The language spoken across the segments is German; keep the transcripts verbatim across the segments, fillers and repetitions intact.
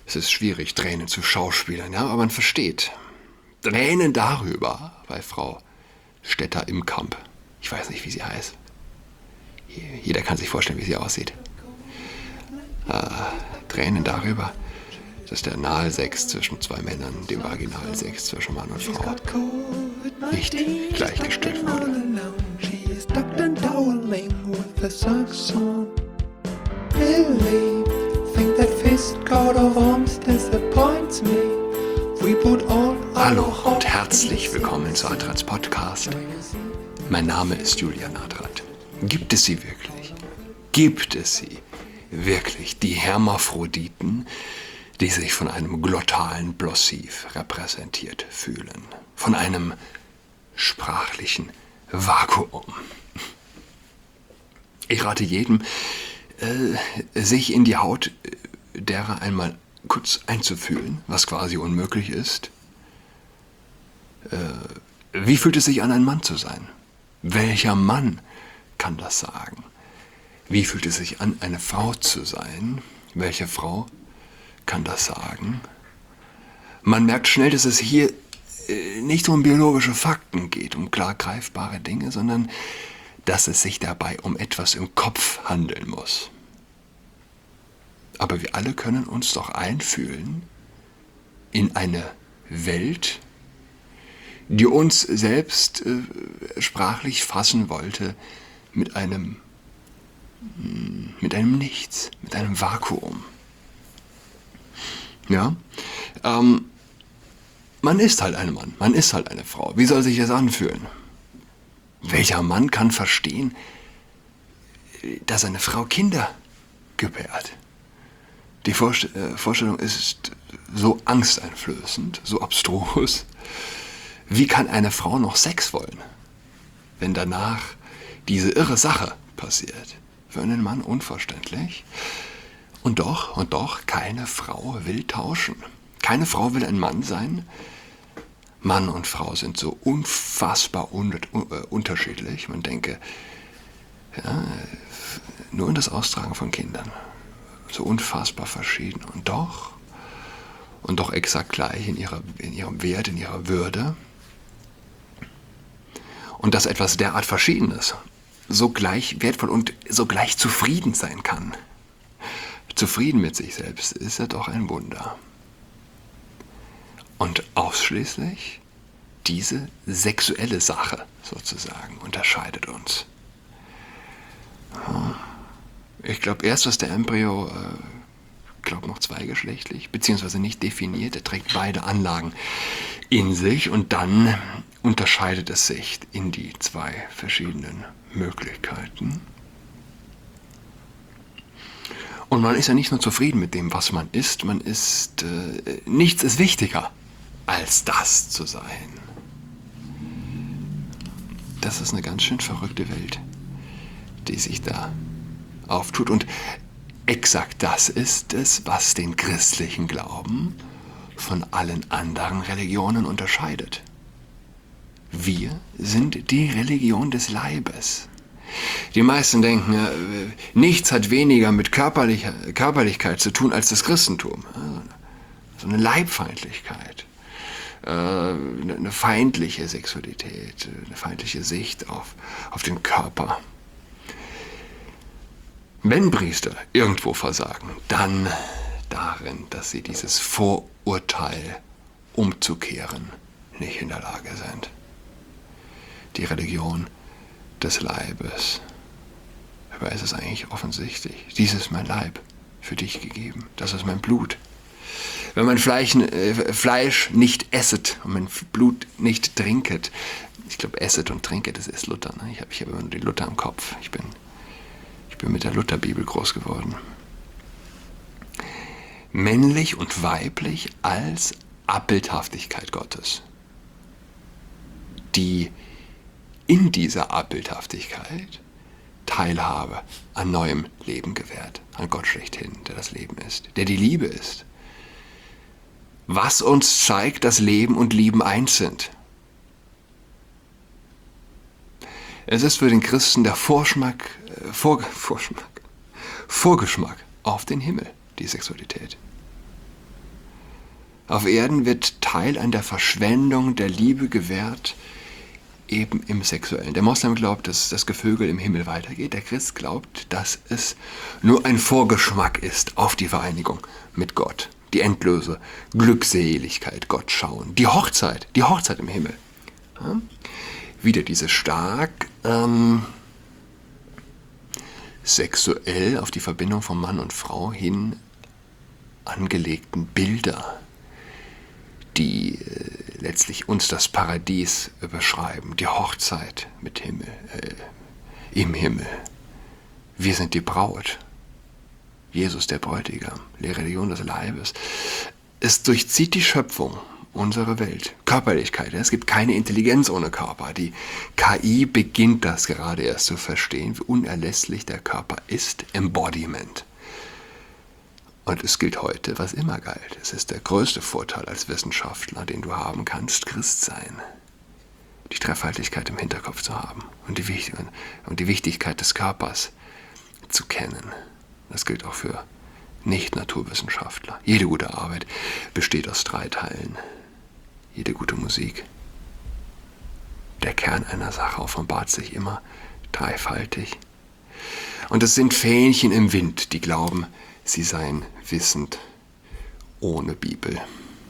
Es ist schwierig, Tränen zu schauspielern, ja, aber man versteht. Tränen darüber, bei Frau Stetter im Kamp. Ich weiß nicht, wie sie heißt. Jeder kann sich vorstellen, wie sie aussieht. Äh, Tränen darüber, dass der Analsex zwischen zwei Männern, dem Vaginalsex zwischen Mann und Frau, nicht gleichgestellt wurde. Hallo und herzlich willkommen zu Adrats Podcast. Mein Name ist Julian Adrat. Gibt es sie wirklich? Gibt es sie wirklich, die Hermaphroditen, die sich von einem glottalen Plossiv repräsentiert fühlen? Von einem sprachlichen Vakuum. Ich rate jedem, äh, sich in die Haut derer einmal kurz einzufühlen, was quasi unmöglich ist. Äh, wie fühlt es sich an, ein Mann zu sein? Welcher Mann kann das sagen? Wie fühlt es sich an, eine Frau zu sein? Welche Frau kann das sagen? Man merkt schnell, dass es hier äh, nicht um biologische Fakten geht, um klar greifbare Dinge, sondern dass es sich dabei um etwas im Kopf handeln muss. Aber wir alle können uns doch einfühlen in eine Welt, die uns selbst äh, sprachlich fassen wollte mit einem, mit einem Nichts, mit einem Vakuum. Ja, ähm, man ist halt ein Mann, man ist halt eine Frau. Wie soll sich das anfühlen? Welcher Mann kann verstehen, dass eine Frau Kinder gebärt? Die Vorstellung ist so angsteinflößend, so abstrus. Wie kann eine Frau noch Sex wollen, wenn danach diese irre Sache passiert? Für einen Mann unverständlich. Und doch, und doch, keine Frau will tauschen. Keine Frau will ein Mann sein. Mann und Frau sind so unfassbar un- un- unterschiedlich. Man denke, ja, nur in das Austragen von Kindern. So unfassbar verschieden. Und doch, und doch exakt gleich in, ihrer, in ihrem Wert, in ihrer Würde. Und dass etwas derart Verschiedenes so gleich wertvoll und so gleich zufrieden sein kann. Zufrieden mit sich selbst ist ja doch ein Wunder. Und ausschließlich diese sexuelle Sache sozusagen unterscheidet uns. Ich glaube, erst was der Embryo, äh, glaube noch zweigeschlechtlich, beziehungsweise nicht definiert, er trägt beide Anlagen in sich und dann unterscheidet es sich in die zwei verschiedenen Möglichkeiten. Und man ist ja nicht nur zufrieden mit dem, was man ist, man ist, äh, nichts ist wichtiger, als das zu sein. Das ist eine ganz schön verrückte Welt, die sich da auftut. Und exakt das ist es, was den christlichen Glauben von allen anderen Religionen unterscheidet. Wir sind die Religion des Leibes. Die meisten denken, nichts hat weniger mit körperlicher, Körperlichkeit zu tun als das Christentum. So eine Leibfeindlichkeit, eine feindliche Sexualität, eine feindliche Sicht auf, auf den Körper. Wenn Priester irgendwo versagen, dann darin, dass sie dieses Vorurteil umzukehren nicht in der Lage sind. Die Religion des Leibes. Aber es ist eigentlich offensichtlich. Dies ist mein Leib, für dich gegeben. Das ist mein Blut. Wenn man Fleisch, äh, Fleisch nicht esset und mein Blut nicht trinket, ich glaube, esset und trinket, das ist Luther. Ne? Ich habe ich hab immer nur die Luther im Kopf. Ich bin, ich bin mit der Lutherbibel groß geworden. Männlich und weiblich als Abbildhaftigkeit Gottes, die in dieser Abbildhaftigkeit Teilhabe an neuem Leben gewährt, an Gott schlechthin, der das Leben ist, der die Liebe ist. Was uns zeigt, dass Leben und Lieben eins sind. Es ist für den Christen der Vorschmack, äh, Vor, Vorschmack, Vorgeschmack auf den Himmel, die Sexualität. Auf Erden wird Teil an der Verschwendung der Liebe gewährt, eben im Sexuellen. Der Moslem glaubt, dass das Gevögel im Himmel weitergeht. Der Christ glaubt, dass es nur ein Vorgeschmack ist auf die Vereinigung mit Gott. Die endlose Glückseligkeit, Gott schauen. Die Hochzeit, die Hochzeit im Himmel. Ja? Wieder diese stark ähm, sexuell auf die Verbindung von Mann und Frau hin angelegten Bilder, die äh, letztlich uns das Paradies beschreiben, die Hochzeit mit Himmel, äh, im Himmel. Wir sind die Braut, Jesus der Bräutigam, die Religion des Leibes. Es durchzieht die Schöpfung, unsere Welt, Körperlichkeit. Es gibt keine Intelligenz ohne Körper. Die K I beginnt das gerade erst zu verstehen, wie unerlässlich der Körper ist. Embodiment. Und es gilt heute, was immer galt. Es ist der größte Vorteil als Wissenschaftler, den du haben kannst, Christ sein. Die Dreifaltigkeit im Hinterkopf zu haben und die, und die Wichtigkeit des Körpers zu kennen. Das gilt auch für Nicht-Naturwissenschaftler. Jede gute Arbeit besteht aus drei Teilen. Jede gute Musik. Der Kern einer Sache offenbart sich immer dreifaltig. Und es sind Fähnchen im Wind, die glauben, sie seien wissend ohne Bibel.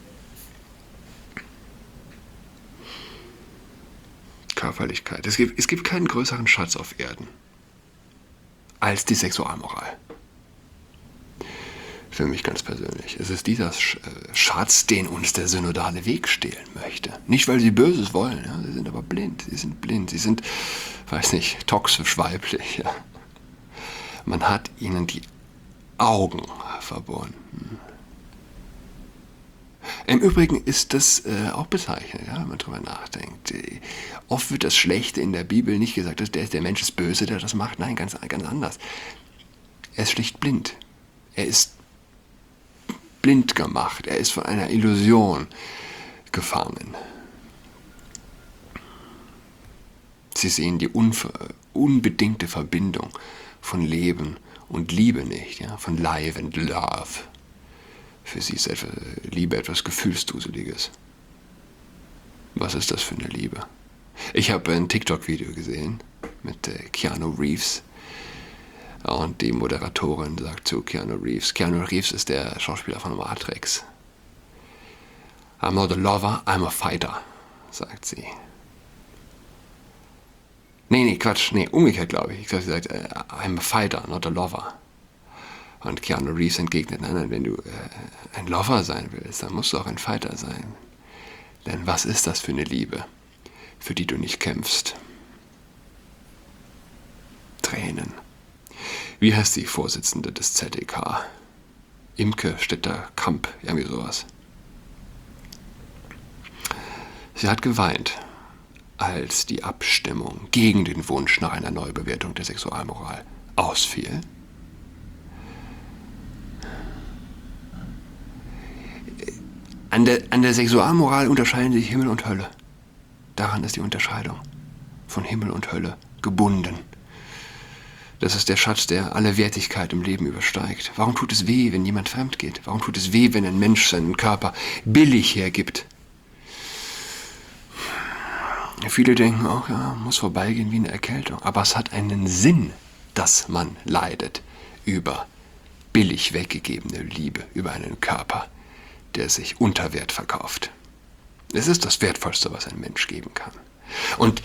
Körperlichkeit. Es gibt, es gibt keinen größeren Schatz auf Erden als die Sexualmoral. Für mich ganz persönlich. Es ist dieser Schatz, den uns der synodale Weg stehlen möchte. Nicht, weil sie Böses wollen, ja, sie sind aber blind. Sie sind blind, sie sind, weiß nicht, toxisch weiblich. Ja. Man hat ihnen die Augen verbunden. Im Übrigen ist das äh, auch bezeichnet, ja, wenn man drüber nachdenkt. Oft wird das Schlechte in der Bibel nicht gesagt, dass der, der Mensch ist böse, der das macht. Nein, ganz, ganz anders. Er ist schlicht blind. Er ist blind gemacht. Er ist von einer Illusion gefangen. Sie sehen die unver- unbedingte Verbindung von Leben und Liebe nicht, ja, von Life and Love. Für sie ist etwa, Liebe etwas Gefühlsduseliges. Was ist das für eine Liebe? Ich habe ein TikTok-Video gesehen mit äh, Keanu Reeves. Und die Moderatorin sagt zu Keanu Reeves, Keanu Reeves ist der Schauspieler von Matrix. I'm not a lover, I'm a fighter, sagt sie. Nee, nee, Quatsch, nee, umgekehrt glaube ich. Ich glaube, sie sagt, I'm a fighter, not a lover. Und Keanu Reeves entgegnet, nein, nein, wenn du äh, ein Lover sein willst, dann musst du auch ein Fighter sein. Denn was ist das für eine Liebe, für die du nicht kämpfst? Tränen. Wie heißt die Vorsitzende des Z D K? Imke Stetter-Kamp, irgendwie sowas. Sie hat geweint, als die Abstimmung gegen den Wunsch nach einer Neubewertung der Sexualmoral ausfiel. An der, an der Sexualmoral unterscheiden sich Himmel und Hölle. Daran ist die Unterscheidung von Himmel und Hölle gebunden. Das ist der Schatz, der alle Wertigkeit im Leben übersteigt. Warum tut es weh, wenn jemand fremd geht? Warum tut es weh, wenn ein Mensch seinen Körper billig hergibt? Viele denken auch, ja, muss vorbeigehen wie eine Erkältung. Aber es hat einen Sinn, dass man leidet über billig weggegebene Liebe, über einen Körper, der sich unter Wert verkauft. Es ist das Wertvollste, was ein Mensch geben kann. Und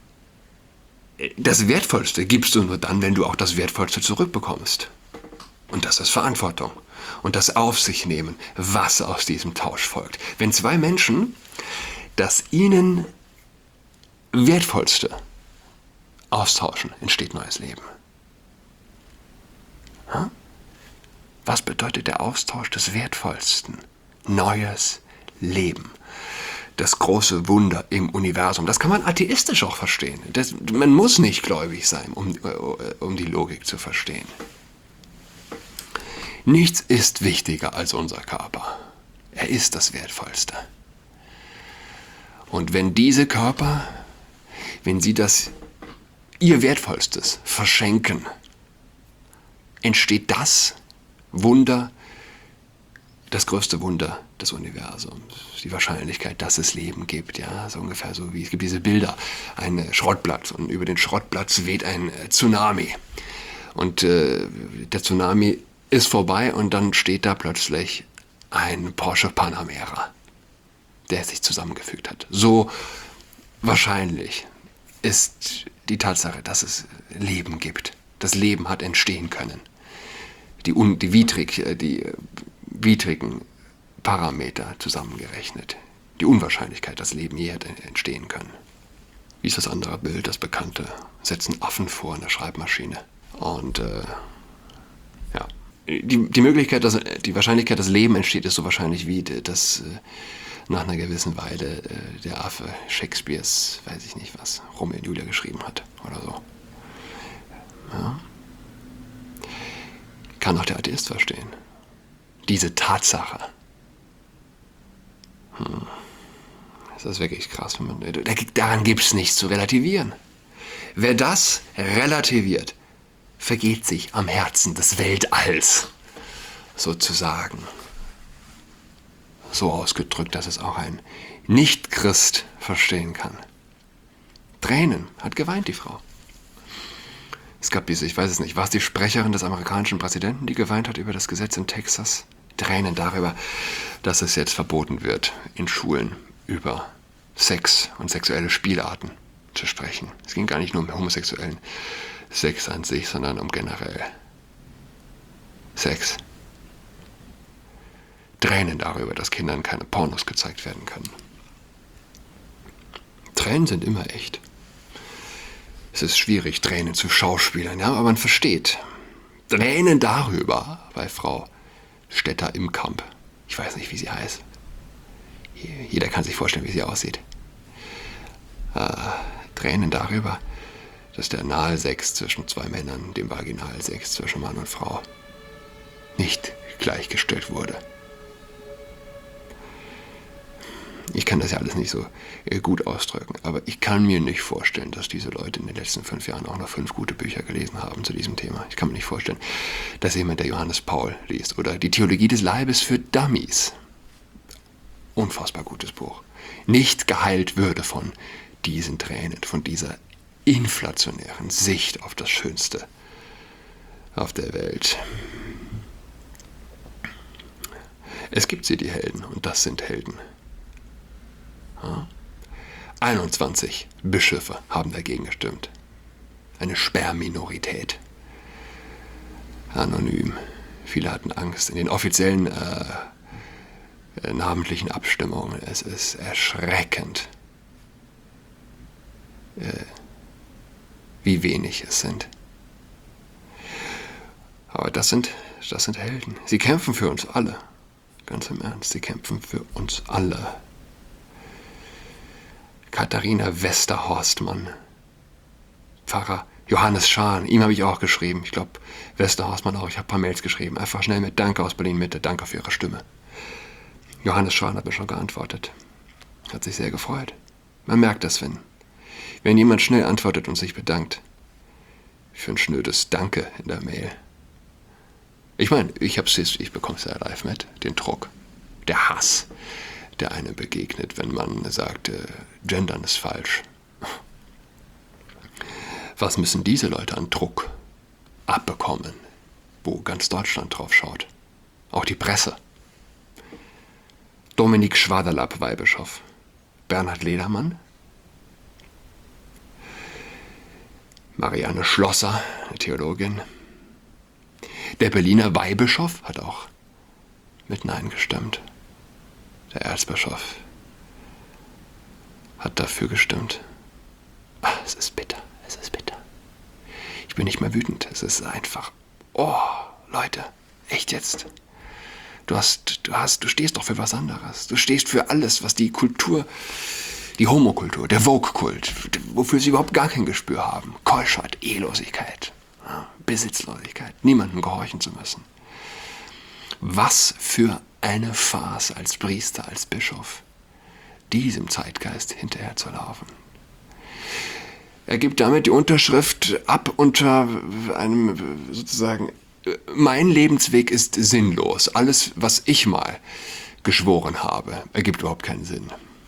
das Wertvollste gibst du nur dann, wenn du auch das Wertvollste zurückbekommst. Und das ist Verantwortung. Und das Auf sich nehmen, was aus diesem Tausch folgt. Wenn zwei Menschen das ihnen Wertvollste austauschen, entsteht neues Leben. Was bedeutet der Austausch des Wertvollsten? Neues Leben. Das große Wunder im Universum. Das kann man atheistisch auch verstehen. Das, man muss nicht gläubig sein, um, um die Logik zu verstehen. Nichts ist wichtiger als unser Körper. Er ist das Wertvollste. Und wenn diese Körper, wenn sie das ihr Wertvollstes verschenken, entsteht das Wunder, das größte Wunder des Universums, die Wahrscheinlichkeit, dass es Leben gibt, ja, so ungefähr so wie, es gibt diese Bilder, ein Schrottplatz und über den Schrottplatz weht ein Tsunami und äh, der Tsunami ist vorbei und dann steht da plötzlich ein Porsche Panamera, der sich zusammengefügt hat. So wahrscheinlich ist die Tatsache, dass es Leben gibt. Das Leben hat entstehen können. Die, un, die, widrig, die widrigen Parameter zusammengerechnet. Die Unwahrscheinlichkeit, dass Leben je hätte entstehen können. Wie ist das andere Bild, das bekannte? Setzen Affen vor in der Schreibmaschine. Und äh, ja, die, die Möglichkeit, dass die Wahrscheinlichkeit, dass Leben entsteht, ist so wahrscheinlich wie dass äh, nach einer gewissen Weile äh, der Affe Shakespeares, weiß ich nicht was, Romeo und Julia geschrieben hat oder so. Ja. Kann auch der Atheist verstehen. Diese Tatsache. Hm. Das ist wirklich krass. Wenn man, daran gibt es nichts zu relativieren. Wer das relativiert, vergeht sich am Herzen des Weltalls, sozusagen. So ausgedrückt, dass es auch ein Nicht-Christ verstehen kann. Tränen, hat geweint die Frau. Es gab diese, ich weiß es nicht, war es die Sprecherin des amerikanischen Präsidenten, die geweint hat über das Gesetz in Texas? Tränen darüber, dass es jetzt verboten wird, in Schulen über Sex und sexuelle Spielarten zu sprechen. Es ging gar nicht nur um homosexuellen Sex an sich, sondern um generell Sex. Tränen darüber, dass Kindern keine Pornos gezeigt werden können. Tränen sind immer echt. Es ist schwierig, Tränen zu schauspielern, ja, aber man versteht. Tränen darüber bei Frau Stetter-Imkamp. Ich weiß nicht, wie sie heißt. Jeder kann sich vorstellen, wie sie aussieht. Äh, Tränen darüber, dass der Analsex zwischen zwei Männern, dem Vaginalsex zwischen Mann und Frau, nicht gleichgestellt wurde. Ich kann das ja alles nicht so gut ausdrücken, aber ich kann mir nicht vorstellen, dass diese Leute in den letzten fünf Jahren auch noch fünf gute Bücher gelesen haben zu diesem Thema. Ich kann mir nicht vorstellen, dass jemand, der Johannes Paul liest oder die Theologie des Leibes für Dummies, unfassbar gutes Buch, nicht geheilt würde von diesen Tränen, von dieser inflationären Sicht auf das Schönste auf der Welt. Es gibt sie, die Helden, und das sind Helden. einundzwanzig Bischöfe haben dagegen gestimmt. Eine Sperrminorität. Anonym. Viele hatten Angst. In den offiziellen äh, äh, namentlichen Abstimmungen. Es ist erschreckend, äh, wie wenig es sind. Aber das sind, das sind Helden. Sie kämpfen für uns alle. Ganz im Ernst, sie kämpfen für uns alle. Katharina Westerhorstmann, Pfarrer Johannes Schahn, ihm habe ich auch geschrieben. Ich glaube, Westerhorstmann auch. Ich habe ein paar Mails geschrieben. Einfach schnell mit Danke aus Berlin-Mitte, danke für Ihre Stimme. Johannes Schahn hat mir schon geantwortet. Hat sich sehr gefreut. Man merkt das, wenn, wenn jemand schnell antwortet und sich bedankt. Für ein schnödes Danke in der Mail. Ich meine, ich, ich bekomme es ja live mit, den Druck, der Hass, der einem begegnet, wenn man sagt, äh, Gendern ist falsch. Was müssen diese Leute an Druck abbekommen, wo ganz Deutschland drauf schaut? Auch die Presse. Dominik Schwaderlapp, Weihbischof. Bernhard Ledermann. Marianne Schlosser, eine Theologin. Der Berliner Weihbischof hat auch mit Nein gestimmt. Der Erzbischof hat dafür gestimmt. Ach, es ist bitter, es ist bitter. Ich bin nicht mehr wütend, es ist einfach, oh, Leute, echt jetzt. Du hast, du hast, du stehst doch für was anderes. Du stehst für alles, was die Kultur, die Homokultur, der Vogue-Kult, wofür sie überhaupt gar kein Gespür haben. Keuschheit, Ehelosigkeit, ja, Besitzlosigkeit, niemandem gehorchen zu müssen. Was für eine Farce als Priester, als Bischof, diesem Zeitgeist hinterherzulaufen. Er gibt damit die Unterschrift ab unter einem sozusagen mein Lebensweg ist sinnlos. Alles, was ich mal geschworen habe, ergibt überhaupt keinen Sinn.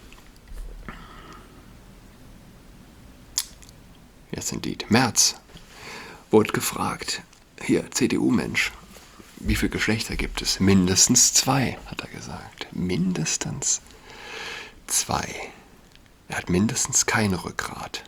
Yes, indeed. Merz wurde gefragt, hier, C D U-Mensch, wie viele Geschlechter gibt es? Mindestens zwei, hat er gesagt. Mindestens zwei. Er hat mindestens kein Rückgrat.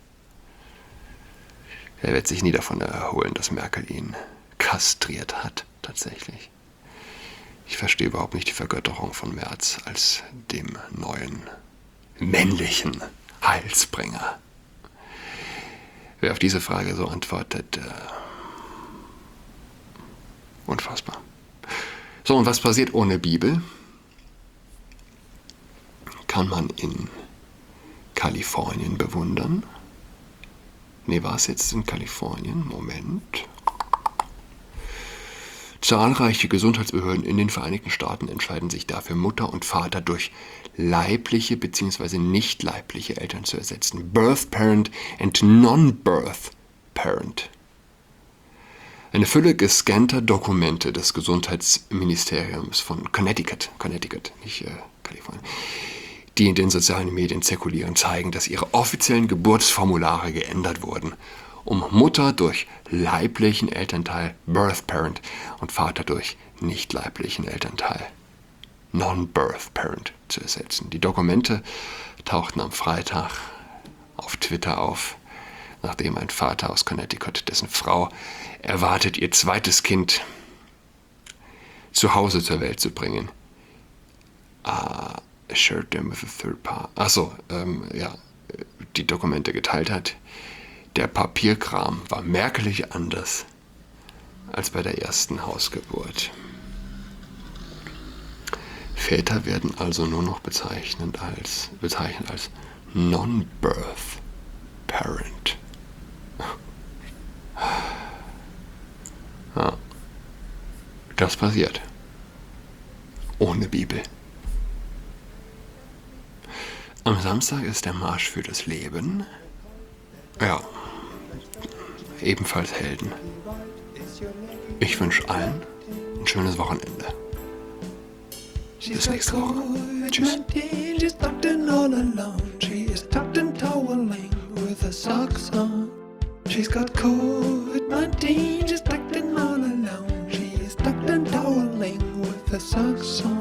Er wird sich nie davon erholen, dass Merkel ihn kastriert hat, tatsächlich. Ich verstehe überhaupt nicht die Vergötterung von Merz als dem neuen männlichen Heilsbringer. Wer auf diese Frage so antwortet, äh, unfassbar. So, und was passiert ohne Bibel? Kann man in Kalifornien bewundern. Nee, war es jetzt in Kalifornien? Moment. Zahlreiche Gesundheitsbehörden in den Vereinigten Staaten entscheiden sich dafür, Mutter und Vater durch leibliche bzw. nicht leibliche Eltern zu ersetzen. Birth Parent and Non-Birth Parent. Eine Fülle gescannter Dokumente des Gesundheitsministeriums von Connecticut, Connecticut, nicht äh, Kalifornien, die in den sozialen Medien zirkulieren, zeigen, dass ihre offiziellen Geburtsformulare geändert wurden, um Mutter durch leiblichen Elternteil, Birth Parent, und Vater durch nicht leiblichen Elternteil, Non-Birth Parent, zu ersetzen. Die Dokumente tauchten am Freitag auf Twitter auf, nachdem ein Vater aus Connecticut, dessen Frau erwartet, ihr zweites Kind zu Hause zur Welt zu bringen, uh, shared them with a third party. Achso, ähm, ja, die Dokumente geteilt hat. Der Papierkram war merklich anders als bei der ersten Hausgeburt. Väter werden also nur noch bezeichnet als, bezeichnet als Non-Birth Parent. Ja, das passiert. Ohne Bibel. Am Samstag ist der Marsch für das Leben. Ja, ebenfalls Helden. Ich wünsche allen ein schönes Wochenende. Bis nächste Woche. Tschüss. She's got COVID nineteen, she's tucked in all alone. She's tucked and toweling with her socks on.